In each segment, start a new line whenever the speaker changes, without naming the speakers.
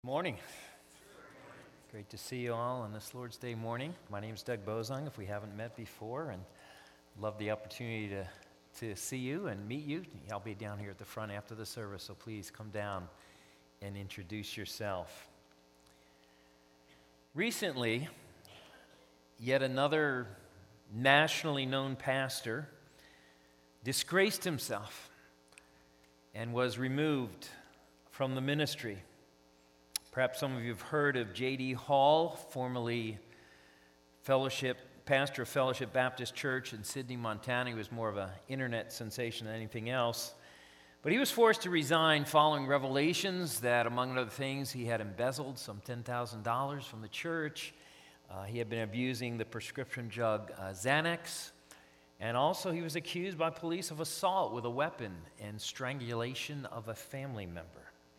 Morning. Great to see you all on this Lord's Day morning. My name is Doug Bozung, if we haven't met before, and love the opportunity to see you and meet you. I'll be down here at the front after the service, so please come down and introduce yourself. Recently, yet another nationally known pastor disgraced himself and was removed from the ministry. Perhaps some of you have heard of J.D. Hall, formerly pastor of Fellowship Baptist Church in Sidney, Montana. He was more of an internet sensation than anything else. But he was forced to resign following revelations that, among other things, he had embezzled some $10,000 from the church. He had been abusing the prescription drug Xanax. And also he was accused by police of assault with a weapon and strangulation of a family member.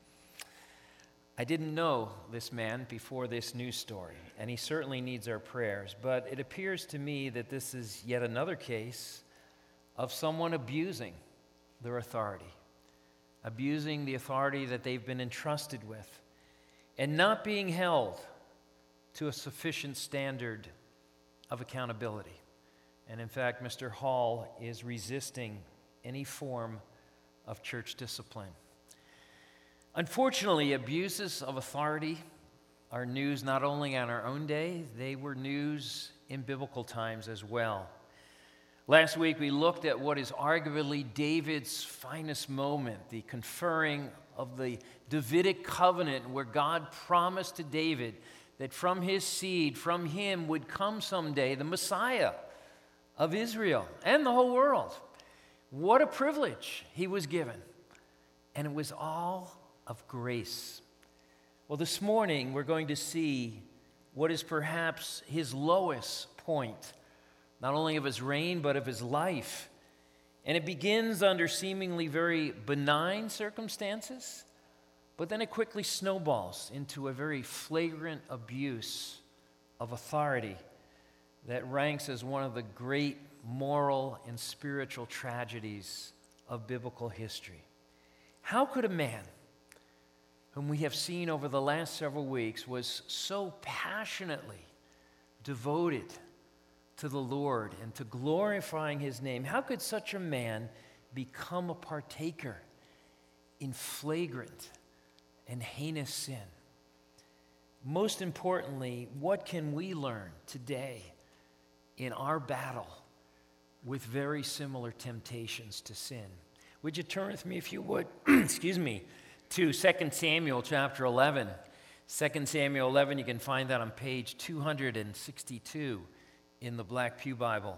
I didn't know this man before this news story, and he certainly needs our prayers, but it appears to me that this is yet another case of someone abusing their authority, abusing the authority that they've been entrusted with, and not being held to a sufficient standard of accountability. And in fact, Mr. Hall is resisting any form of church discipline. Unfortunately, abuses of authority are news not only on our own day, they were news in biblical times as well. Last week, we looked at what is arguably David's finest moment, the conferring of the Davidic covenant, where God promised to David that from his seed, from him would come someday the Messiah of Israel and the whole world. What a privilege he was given. And it was all of grace. Well, this morning we're going to see what is perhaps his lowest point, not only of his reign, but of his life. And it begins under seemingly very benign circumstances, but then it quickly snowballs into a very flagrant abuse of authority that ranks as one of the great moral and spiritual tragedies of biblical history. How could a man whom we have seen over the last several weeks was so passionately devoted to the Lord and to glorifying his name, how could such a man become a partaker in flagrant and heinous sin? Most importantly, what can we learn today in our battle with very similar temptations to sin? Would you turn with me, if you would, to 2 Samuel chapter 11. 2 Samuel 11, you can find that on page 262 in the Black Pew Bible.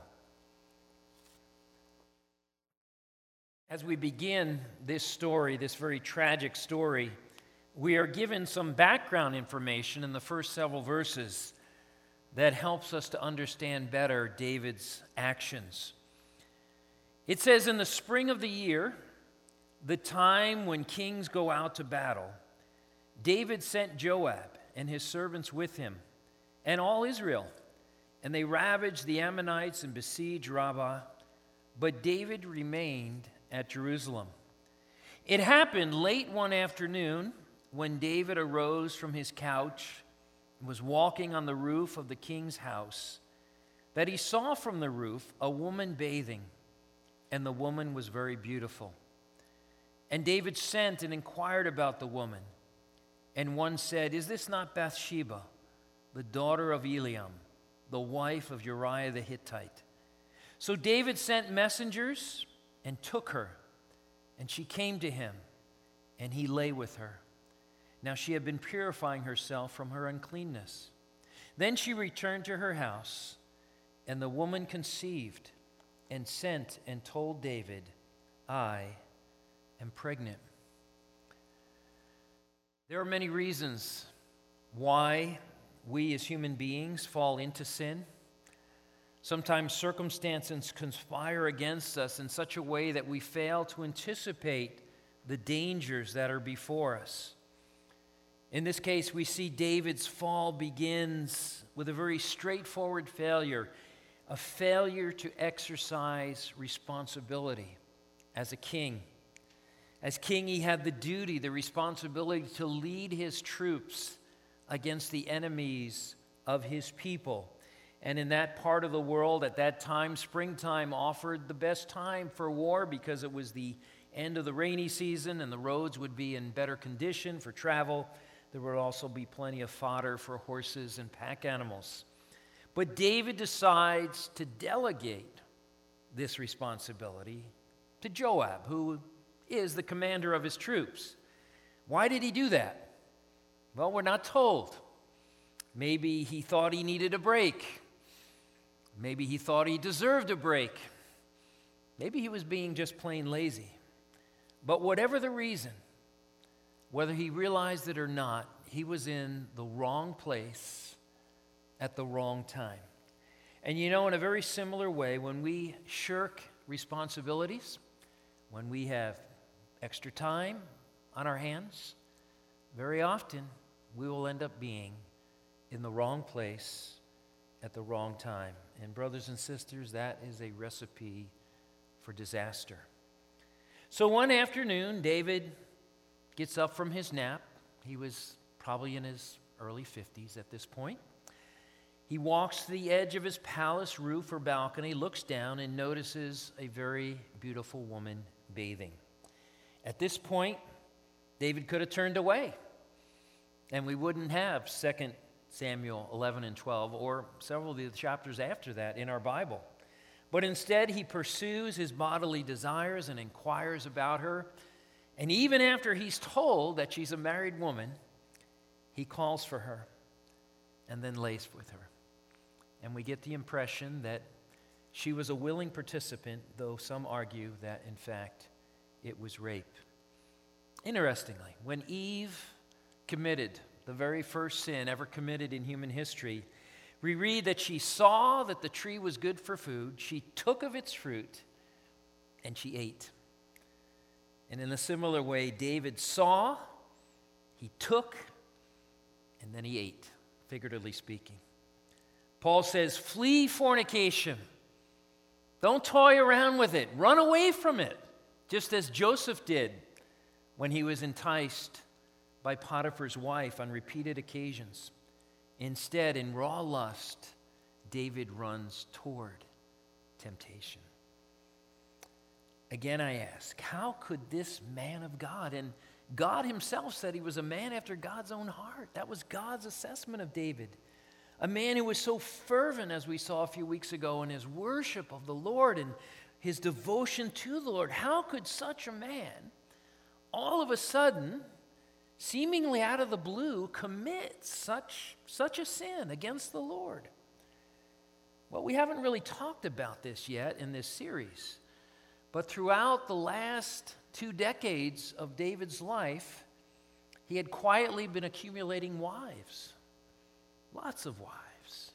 As we begin this story, this very tragic story, we are given some background information in the first several verses that helps us to understand better David's actions. It says, in the spring of the year, the time when kings go out to battle, David sent Joab and his servants with him and all Israel, and they ravaged the Ammonites and besieged Rabbah, but David remained at Jerusalem. It happened late one afternoon when David arose from his couch and was walking on the roof of the king's house, that he saw from the roof a woman bathing, and the woman was very beautiful. And David sent and inquired about the woman. And one said, "Is this not Bathsheba, the daughter of Eliam, the wife of Uriah the Hittite?" So David sent messengers and took her. And she came to him, and he lay with her. Now she had been purifying herself from her uncleanness. Then she returned to her house, and the woman conceived and sent and told David, "I am pregnant." There are many reasons why we as human beings fall into sin. Sometimes circumstances conspire against us in such a way that we fail to anticipate the dangers that are before us. In this case, we see David's fall begins with a very straightforward failure, a failure to exercise responsibility as a king. As king, he had the duty, the responsibility to lead his troops against the enemies of his people. And in that part of the world, at that time, springtime offered the best time for war because it was the end of the rainy season and the roads would be in better condition for travel. There would also be plenty of fodder for horses and pack animals. But David decides to delegate this responsibility to Joab, who is the commander of his troops. Why did he do that? Well, we're not told. Maybe he thought he needed a break. Maybe he thought he deserved a break. Maybe he was being just plain lazy. But whatever the reason, whether he realized it or not, he was in the wrong place at the wrong time. And you know, in a very similar way, when we shirk responsibilities, when we have extra time on our hands, very often we will end up being in the wrong place at the wrong time. And brothers and sisters, that is a recipe for disaster. So one afternoon, David gets up from his nap. He was probably in his early 50s at this point. He walks to the edge of his palace roof or balcony, looks down, and notices a very beautiful woman bathing. At this point, David could have turned away, and we wouldn't have 2 Samuel 11 and 12, or several of the chapters after that in our Bible. But instead, he pursues his bodily desires and inquires about her. And even after he's told that she's a married woman, he calls for her and then lays with her. And we get the impression that she was a willing participant, though some argue that, in fact, it was rape. Interestingly, when Eve committed the very first sin ever committed in human history, we read that she saw that the tree was good for food, she took of its fruit, and she ate. And in a similar way, David saw, he took, and then he ate, figuratively speaking. Paul says, flee fornication. Don't toy around with it. Run away from it, just as Joseph did when he was enticed by Potiphar's wife on repeated occasions. Instead, in raw lust, David runs toward temptation. Again, I ask, how could this man of God, and God himself said he was a man after God's own heart. That was God's assessment of David. A man who was so fervent, as we saw a few weeks ago, in his worship of the Lord and his devotion to the Lord. How could such a man, all of a sudden, seemingly out of the blue, commit such a sin against the Lord? Well, we haven't really talked about this yet in this series, but throughout the last 2 decades of David's life, he had quietly been accumulating wives, lots of wives.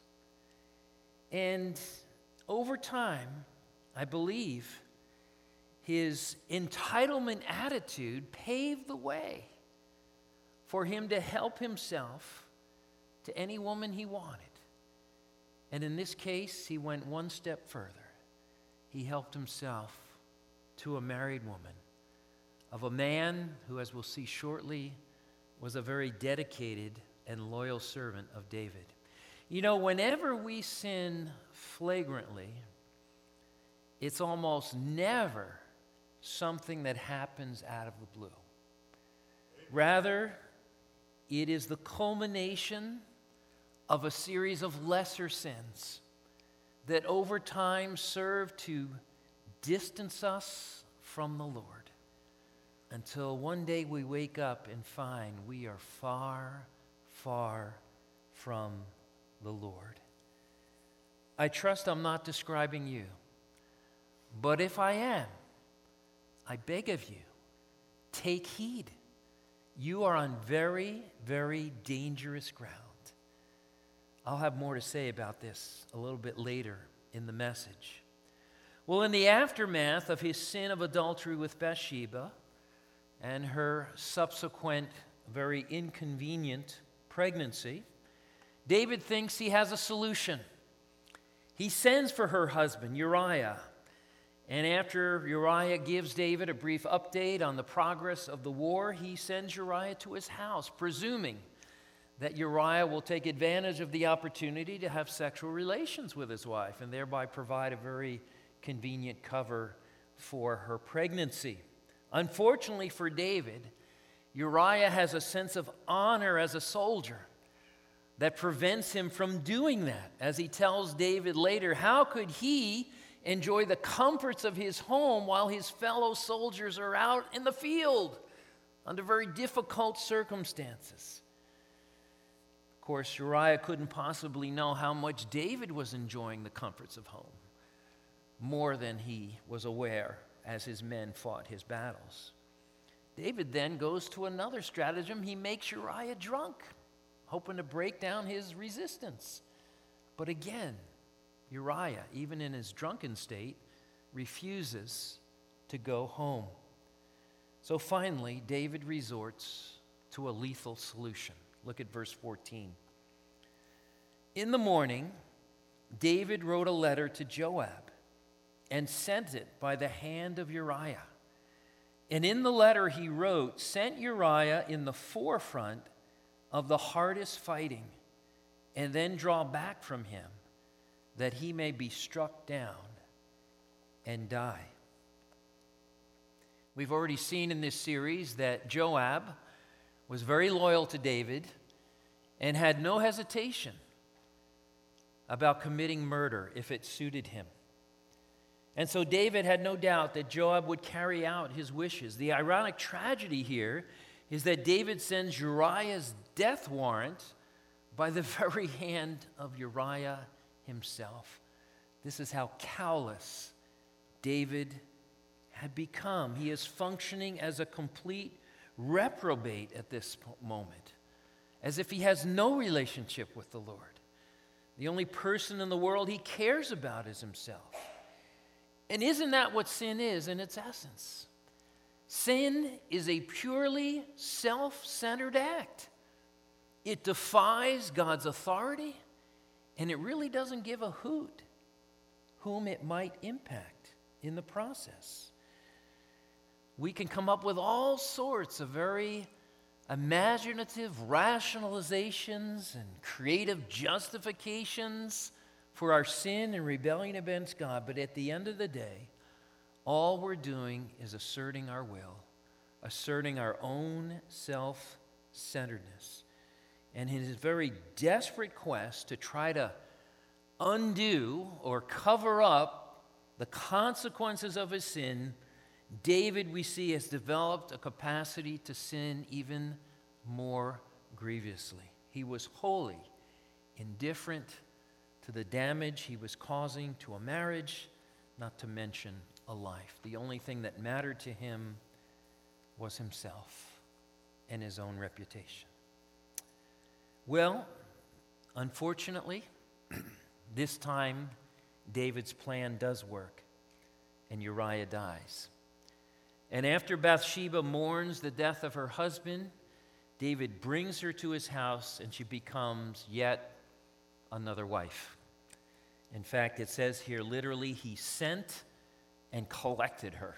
And over time, I believe, his entitlement attitude paved the way for him to help himself to any woman he wanted. And in this case, he went one step further. He helped himself to a married woman of a man who, as we'll see shortly, was a very dedicated and loyal servant of David. You know, whenever we sin flagrantly, it's almost never something that happens out of the blue. Rather, it is the culmination of a series of lesser sins that over time serve to distance us from the Lord until one day we wake up and find we are far, far from the Lord. I trust I'm not describing you, but if I am, I beg of you, take heed. You are on very, very dangerous ground. I'll have more to say about this a little bit later in the message. Well, in the aftermath of his sin of adultery with Bathsheba and her subsequent very inconvenient pregnancy, David thinks he has a solution. He sends for her husband, Uriah, And after Uriah gives David a brief update on the progress of the war, he sends Uriah to his house, presuming that Uriah will take advantage of the opportunity to have sexual relations with his wife and thereby provide a very convenient cover for her pregnancy. Unfortunately for David, Uriah has a sense of honor as a soldier that prevents him from doing that. As he tells David later, how could he enjoy the comforts of his home while his fellow soldiers are out in the field under very difficult circumstances? Of course, Uriah couldn't possibly know how much David was enjoying the comforts of home, more than he was aware as his men fought his battles. David then goes to another stratagem. He makes Uriah drunk, hoping to break down his resistance. But again, Uriah, even in his drunken state, refuses to go home. So finally, David resorts to a lethal solution. Look at verse 14. In the morning, David wrote a letter to Joab and sent it by the hand of Uriah. And in the letter he wrote, sent Uriah in the forefront of the hardest fighting, and then draw back from him, that he may be struck down and die. We've already seen in this series that Joab was very loyal to David and had no hesitation about committing murder if it suited him. And so David had no doubt that Joab would carry out his wishes. The ironic tragedy here is that David sends Uriah's death warrant by the very hand of Uriah himself. This is how callous David had become. He is functioning as a complete reprobate at this moment, as if he has no relationship with the Lord. The only person in the world he cares about is himself. And isn't that what sin is in its essence? Sin is a purely self-centered act. It defies God's authority, and it really doesn't give a hoot whom it might impact in the process. We can come up with all sorts of very imaginative rationalizations and creative justifications for our sin and rebellion against God, but at the end of the day, all we're doing is asserting our will, asserting our own self-centeredness. And in his very desperate quest to try to undo or cover up the consequences of his sin, David, we see, has developed a capacity to sin even more grievously. He was wholly indifferent to the damage he was causing to a marriage, not to mention a life. The only thing that mattered to him was himself and his own reputation. Well, unfortunately, this time David's plan does work, and Uriah dies. And after Bathsheba mourns the death of her husband, David brings her to his house, and she becomes yet another wife. In fact, it says here literally, he sent and collected her.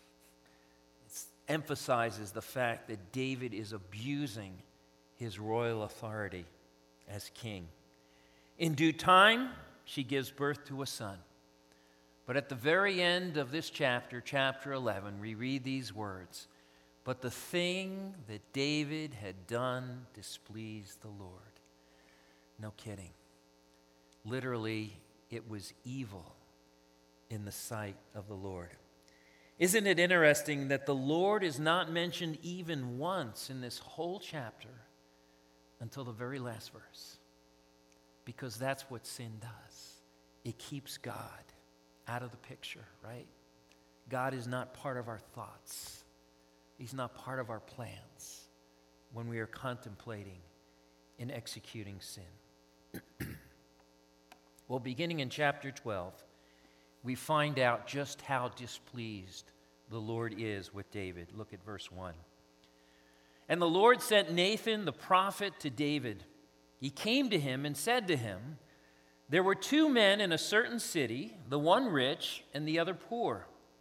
It emphasizes the fact that David is abusing his royal authority as king. In due time, she gives birth to a son. But at the very end of this chapter, chapter 11, we read these words, "But the thing that David had done displeased the Lord." No kidding. Literally, it was evil in the sight of the Lord. Isn't it interesting that the Lord is not mentioned even once in this whole chapter until the very last verse? Because that's what sin does. It keeps God out of the picture, right? God is not part of our thoughts. He's not part of our plans when we are contemplating and executing sin. Well, beginning in chapter 12, we find out just how displeased the Lord is with David. Look at verse 1. "And the Lord sent Nathan the prophet to David. He came to him and said to him, 'There were two men in a certain city, the one rich and the other poor.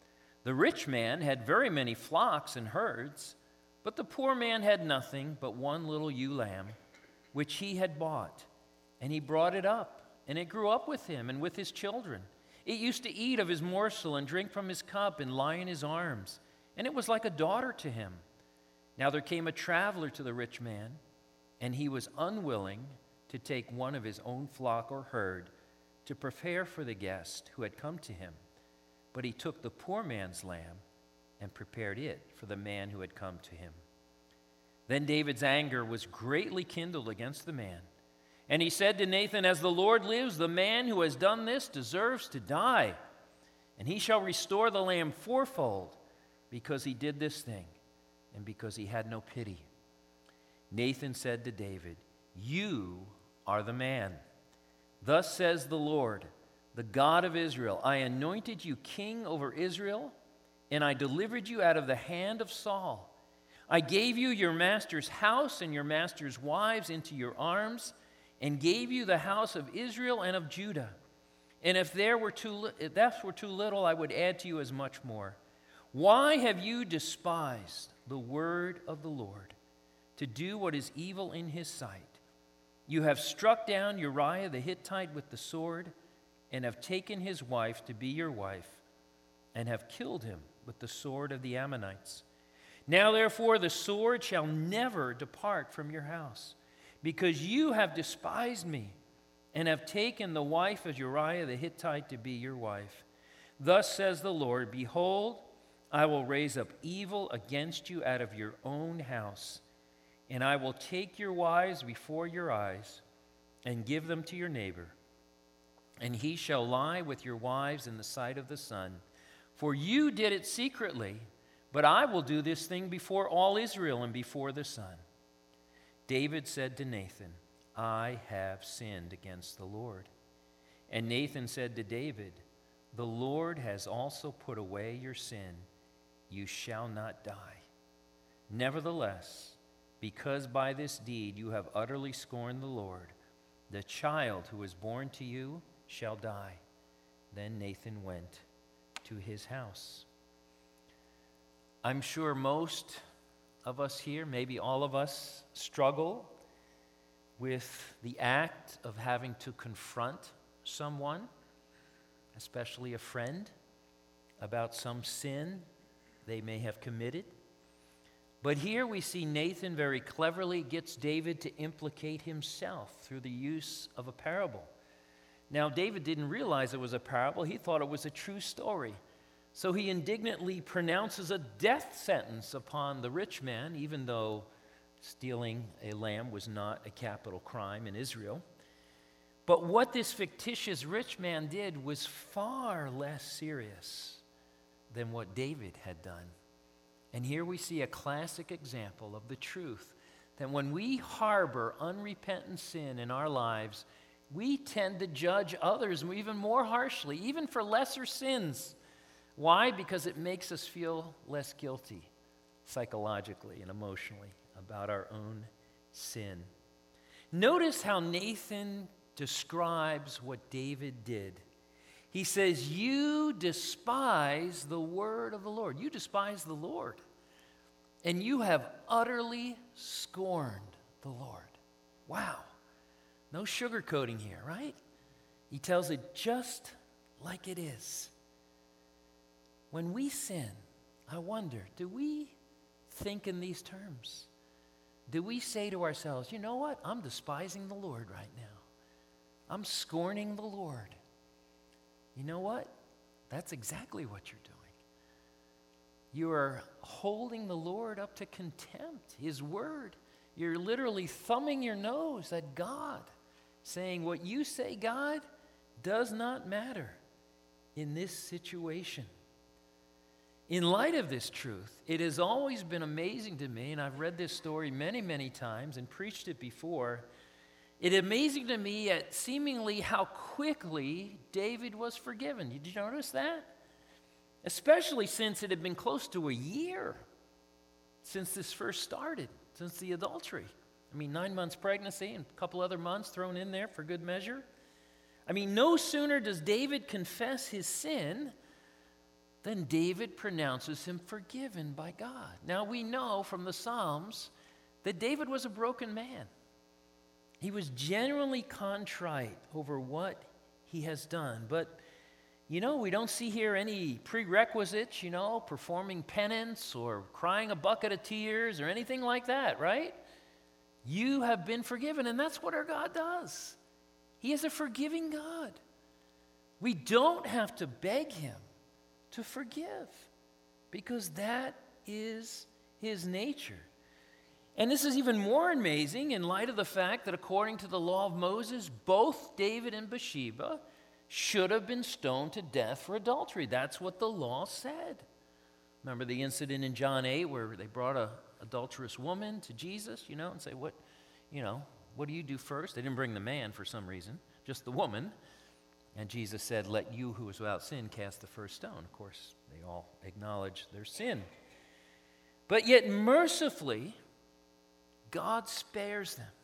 The rich man had very many flocks and herds, but the poor man had nothing but one little ewe lamb, which he had bought. And he brought it up, and it grew up with him and with his children. It used to eat of his morsel and drink from his cup and lie in his arms, and it was like a daughter to him. Now there came a traveler to the rich man, and he was unwilling to take one of his own flock or herd to prepare for the guest who had come to him. But he took the poor man's lamb and prepared it for the man who had come to him. Then David's anger was greatly kindled against the man. And he said to Nathan, "As the Lord lives, the man who has done this deserves to die. And he shall restore the lamb fourfold, because he did this thing, and because he had no pity." Nathan said to David, "You are the man. Thus says the Lord, the God of Israel, I anointed you king over Israel, and I delivered you out of the hand of Saul. I gave you your master's house and your master's wives into your arms, and gave you the house of Israel and of Judah. And if that were too little, I would add to you as much more. Why have you despised the word of the Lord, to do what is evil in his sight? You have struck down Uriah the Hittite with the sword, and have taken his wife to be your wife, and have killed him with the sword of the Ammonites. Now therefore the sword shall never depart from your house, because you have despised me, and have taken the wife of Uriah the Hittite to be your wife. Thus says the Lord, behold, I will raise up evil against you out of your own house, and I will take your wives before your eyes, and give them to your neighbor. And he shall lie with your wives in the sight of the sun. For you did it secretly, but I will do this thing before all Israel and before the sun." David said to Nathan, "I have sinned against the Lord." And Nathan said to David, "The Lord has also put away your sin. You shall not die. Nevertheless, because by this deed you have utterly scorned the Lord, the child who is born to you shall die." Then Nathan went to his house. I'm sure most of us here, maybe all of us, struggle with the act of having to confront someone, especially a friend, about some sin they may have committed. But here we see Nathan very cleverly gets David to implicate himself through the use of a parable. Now, David didn't realize it was a parable. He thought it was a true story. So he indignantly pronounces a death sentence upon the rich man, even though stealing a lamb was not a capital crime in Israel. But what this fictitious rich man did was far less serious than what David had done. And here we see a classic example of the truth that when we harbor unrepentant sin in our lives, we tend to judge others even more harshly, even for lesser sins. Why? Because it makes us feel less guilty psychologically and emotionally about our own sin. Notice how Nathan describes what David did. He says, "You despise the word of the Lord." You despise the Lord. And you have utterly scorned the Lord. Wow. No sugarcoating here, right? He tells it just like it is. When we sin, I wonder, do we think in these terms? Do we say to ourselves, you know what? I'm despising the Lord right now. I'm scorning the Lord. You know what? That's exactly what you're doing. You are holding the Lord up to contempt, His word. You're literally thumbing your nose at God, saying what you say, God, does not matter in this situation. In light of this truth, it has always been amazing to me, and I've read this story many, many times and preached it before. It's amazing to me at seemingly how quickly David was forgiven. Did you notice that? Especially since it had been close to a year since this first started, since the adultery. 9 months pregnancy and a couple other months thrown in there for good measure. No sooner does David confess his sin then David pronounces him forgiven by God. Now we know from the Psalms that David was a broken man. He was genuinely contrite over what he has done. But, we don't see here any prerequisites, performing penance or crying a bucket of tears or anything like that, right? You have been forgiven, and that's what our God does. He is a forgiving God. We don't have to beg him to forgive because that is his nature. And this is even more amazing in light of the fact that according to the law of Moses, both David and Bathsheba should have been stoned to death for adultery. That's what the law said. Remember the incident in John 8 where they brought an adulterous woman to Jesus, and say, what do you do first? They didn't bring the man for some reason, just the woman. And Jesus said, let you who is without sin cast the first stone. Of course, they all acknowledge their sin. But yet mercifully, God spares them.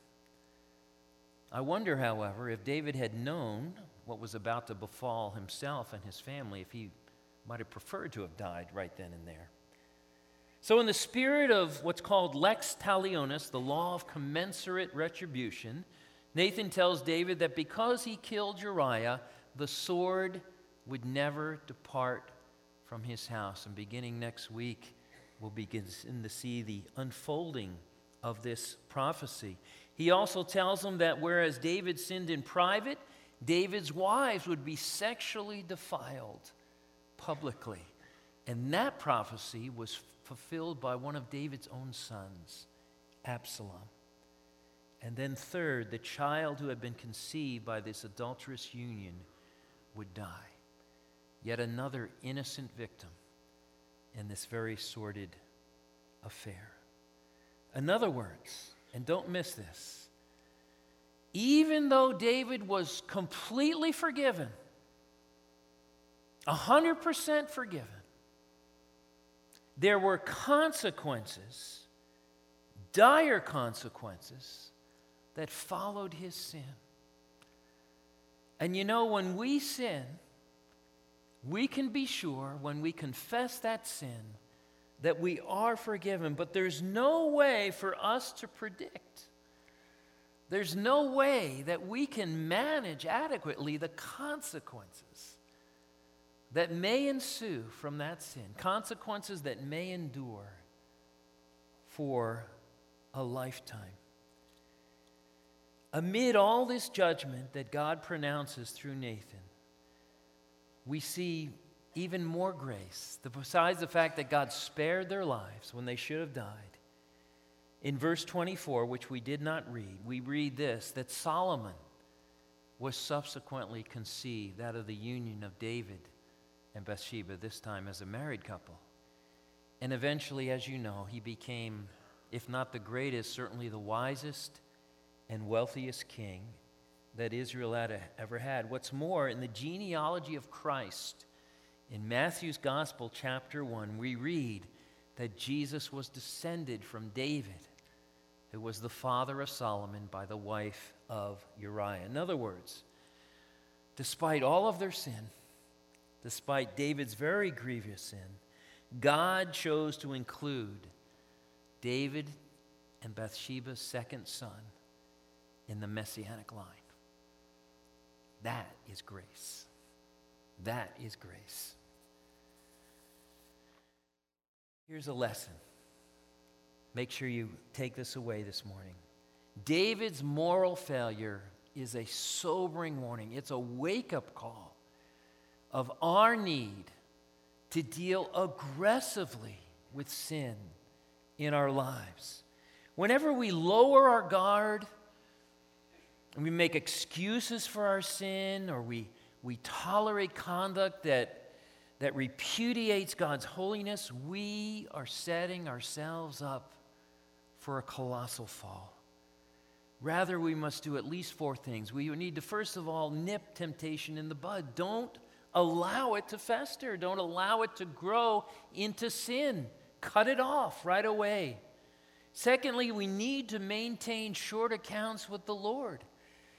I wonder, however, if David had known what was about to befall himself and his family, if he might have preferred to have died right then and there. So in the spirit of what's called lex talionis, the law of commensurate retribution, Nathan tells David that because he killed Uriah, the sword would never depart from his house. And beginning next week, we'll begin to see the unfolding of this prophecy. He also tells them that whereas David sinned in private, David's wives would be sexually defiled publicly. And that prophecy was fulfilled by one of David's own sons, Absalom. And then third, the child who had been conceived by this adulterous union would die. Yet another innocent victim in this very sordid affair. In other words, and don't miss this, even though David was completely forgiven, 100% forgiven, there were consequences, dire consequences, that followed his sin. And when we sin, we can be sure when we confess that sin that we are forgiven, but there's no way for us to predict. There's no way that we can manage adequately the consequences that may ensue from that sin, consequences that may endure for a lifetime. Amid all this judgment that God pronounces through Nathan, we see even more grace, besides the fact that God spared their lives when they should have died. In verse 24, which we did not read, we read this, that Solomon was subsequently conceived out of the union of David and Bathsheba, this time as a married couple. And eventually, as you know, he became, if not the greatest, certainly the wisest and wealthiest king that Israel had ever had. What's more, in the genealogy of Christ, in Matthew's Gospel, chapter 1, we read that Jesus was descended from David, who was the father of Solomon by the wife of Uriah. In other words, despite all of their sin, despite David's very grievous sin, God chose to include David and Bathsheba's second son in the messianic line. That is grace. That is grace. Here's a lesson. Make sure you take this away this morning. David's moral failure is a sobering warning. It's a wake-up call of our need to deal aggressively with sin in our lives. Whenever we lower our guard and we make excuses for our sin, or we tolerate conduct that repudiates God's holiness, we are setting ourselves up for a colossal fall. Rather, we must do at least four things. We need to, first of all, nip temptation in the bud. Don't allow it to fester. Don't allow it to grow into sin. Cut it off right away. Secondly, we need to maintain short accounts with the Lord.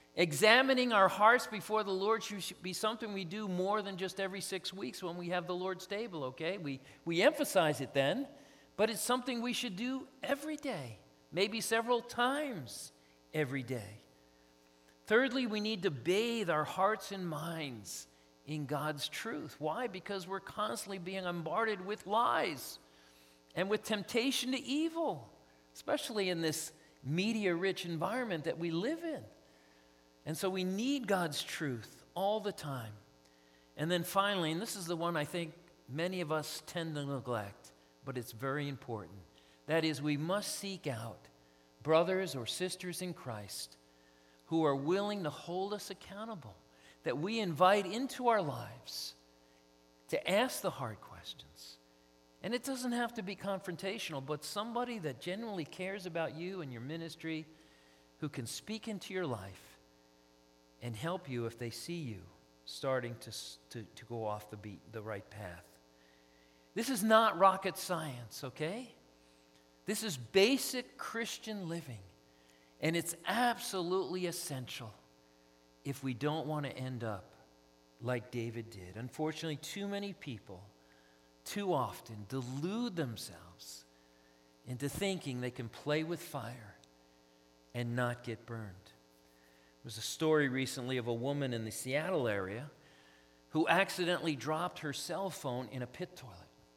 Examining our hearts before the Lord should be something we do more than just every 6 weeks when we have the Lord's table, okay? We emphasize it then, but it's something we should do every day, maybe several times every day. Thirdly, we need to bathe our hearts and minds in God's truth. Why? Because we're constantly being bombarded with lies and with temptation to evil, especially in this media-rich environment that we live in. And so we need God's truth all the time. And then finally, and this is the one I think many of us tend to neglect, but it's very important. That is, we must seek out brothers or sisters in Christ who are willing to hold us accountable, that we invite into our lives to ask the hard questions. And it doesn't have to be confrontational, but somebody that genuinely cares about you and your ministry, who can speak into your life and help you if they see you starting to go off the right path. This is not rocket science, okay? This is basic Christian living, and it's absolutely essential if we don't want to end up like David did. Unfortunately, too many people, too often, delude themselves into thinking they can play with fire and not get burned. There was a story recently of a woman in the Seattle area who accidentally dropped her cell phone in a pit toilet.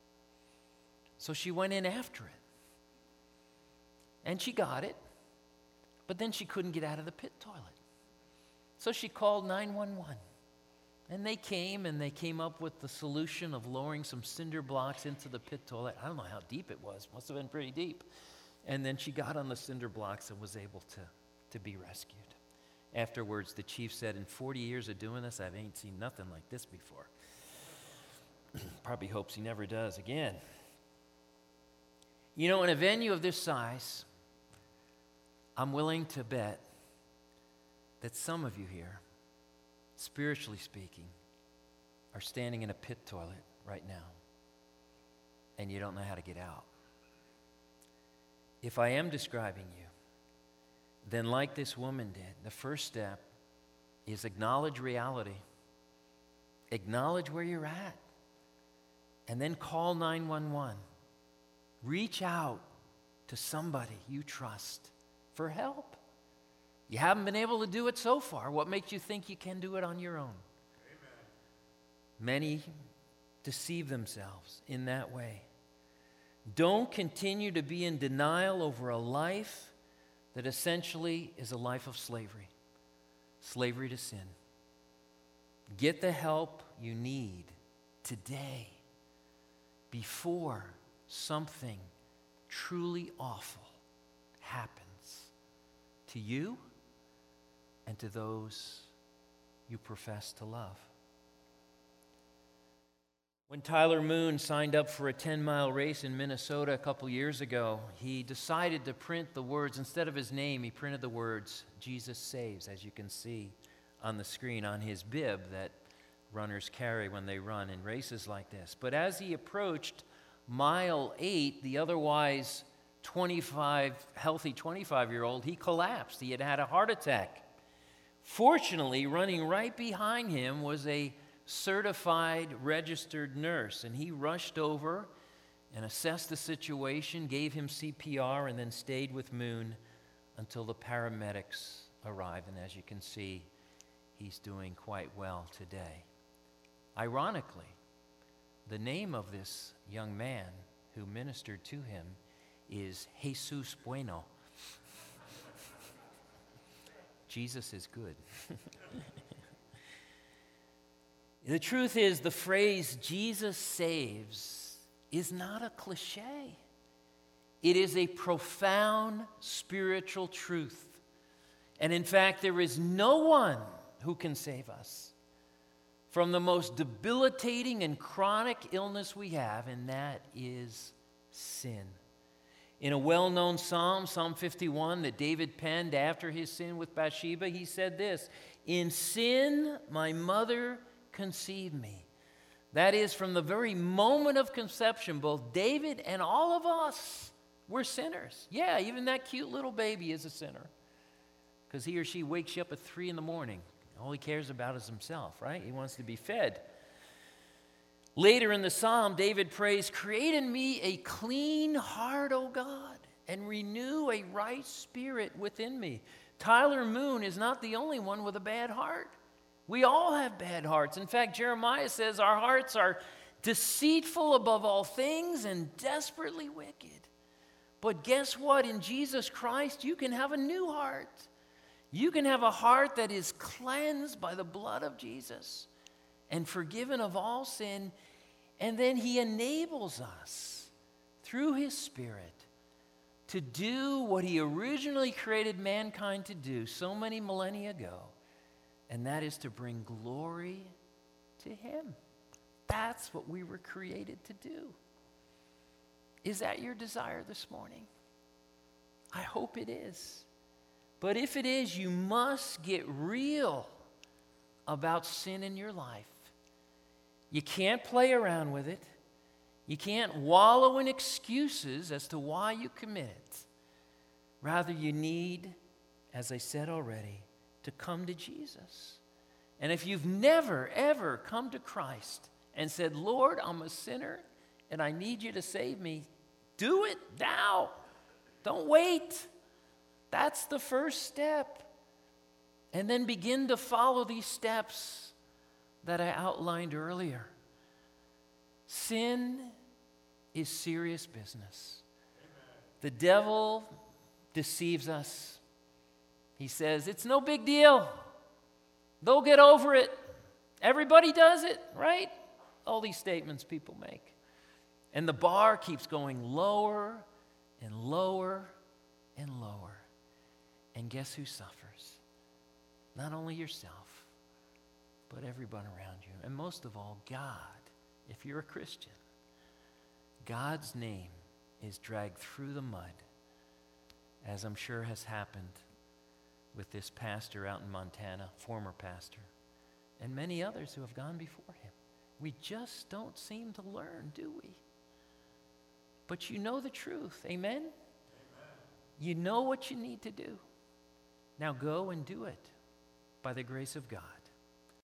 So she went in after it. And she got it, but then she couldn't get out of the pit toilet. So she called 911. And they came up with the solution of lowering some cinder blocks into the pit toilet. I don't know how deep it was. Must have been pretty deep. And then she got on the cinder blocks and was able to be rescued. Afterwards, the chief said, in 40 years of doing this, I ain't seen nothing like this before. Probably hopes he never does again. You know, in a venue of this size, I'm willing to bet that some of you here, spiritually speaking, are standing in a pit toilet right now, and you don't know how to get out. If I am describing you, then like this woman did, the first step is acknowledge reality. Acknowledge where you're at. And then call 911. Reach out to somebody you trust for help. You haven't been able to do it so far. What makes you think you can do it on your own? Amen. Many deceive themselves in that way. Don't continue to be in denial over a life that essentially is a life of slavery to sin. Get the help you need today before something truly awful happens to you and to those you profess to love. When Tyler Moon signed up for a 10-mile race in Minnesota a couple years ago, he decided to print the words, instead of his name, he printed the words, Jesus Saves, as you can see on the screen, on his bib that runners carry when they run in races like this. But as he approached mile 8, the otherwise healthy 25-year-old, he collapsed. He had had a heart attack. Fortunately, running right behind him was a certified registered nurse, and he rushed over and assessed the situation, gave him CPR, and then stayed with Moon until the paramedics arrived. And as you can see, he's doing quite well today. Ironically, the name of this young man who ministered to him is Jesus Bueno. Jesus is good. The truth is, the phrase Jesus saves is not a cliche. It is a profound spiritual truth. And in fact, there is no one who can save us from the most debilitating and chronic illness we have, and that is sin. In a well-known psalm, Psalm 51, that David penned after his sin with Bathsheba, he said this, "In sin my mother conceived me." That is, from the very moment of conception, both David and all of us, we're sinners. Yeah, even that cute little baby is a sinner, because he or she wakes you up at 3 in the morning. All he cares about is himself, right? He wants to be fed. Later in the psalm, David prays, "Create in me a clean heart, O God, and renew a right spirit within me." Tyler Moon is not the only one with a bad heart. We all have bad hearts. In fact, Jeremiah says our hearts are deceitful above all things and desperately wicked. But guess what? In Jesus Christ, you can have a new heart. You can have a heart that is cleansed by the blood of Jesus and forgiven of all sin. And then he enables us through his Spirit to do what he originally created mankind to do so many millennia ago, and that is to bring glory to him. That's what we were created to do. Is that your desire this morning? I hope it is. But if it is, you must get real about sin in your life. You can't play around with it. You can't wallow in excuses as to why you commit it. Rather, you need, as I said already, to come to Jesus. And if you've never, ever come to Christ and said, "Lord, I'm a sinner and I need you to save me," do it now. Don't wait. That's the first step. And then begin to follow these steps that I outlined earlier. Sin is serious business. The devil deceives us. He says, "It's no big deal. They'll get over it. Everybody does it," right? All these statements people make. And the bar keeps going lower and lower and lower. And guess who suffers? Not only yourself, but everyone around you. And most of all, God. If you're a Christian, God's name is dragged through the mud, as I'm sure has happened with this pastor out in Montana, former pastor, and many others who have gone before him. We just don't seem to learn, do we? But you know the truth, amen? Amen. You know what you need to do. Now go and do it by the grace of God.